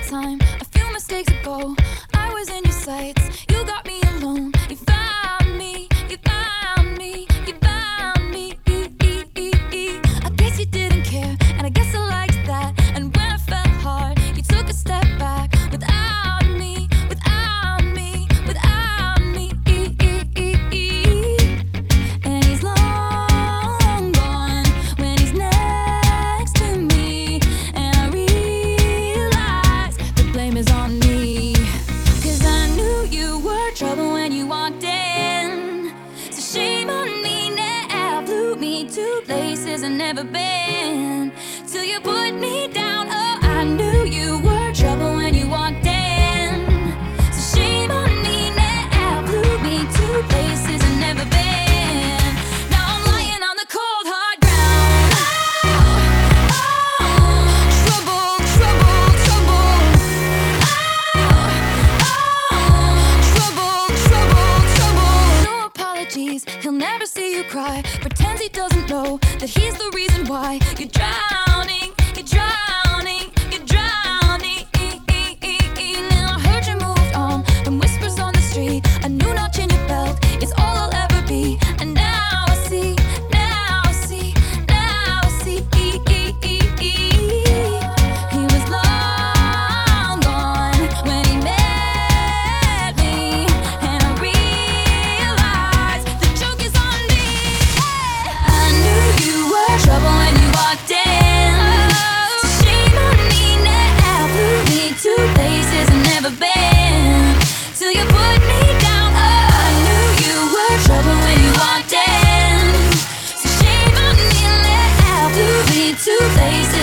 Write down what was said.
time, a few mistakes ago, I was in your sights. You got me alone. You found me. You found me. You found me. I guess you didn't care, and I guess I liked that. And when I felt hard, you took a step back. Without me, without me, without me. And he's long gone when he's next to me. And I realize the blame is on me. 'Cause I knew you were trouble when you walked in. So shame on me now. Blew me to places I've never been. Till you put me down. Oh, I knew you were trouble when you walked in. So shame on me now. Blew me to places I've never been. Now I'm lying on the cold hard ground. Trouble, trouble, trouble. Trouble, trouble, trouble. No apologies, he'll never see you cry. Pretends he doesn't know that he's the reason why you're drowning, you're drowning, you're drowning. Now I heard you moved on from whispers on the street. A new notch in your belt is all I'll ever be. And now I see, now I see, now I see. He was long gone when he met me. And I realized the joke is on me. I knew you were trouble when you walked in. So shame on me now. Blew me to places I've never been. Till you put me down. Oh, I knew you were trouble when you walked in. So shame on me now. Blew me to places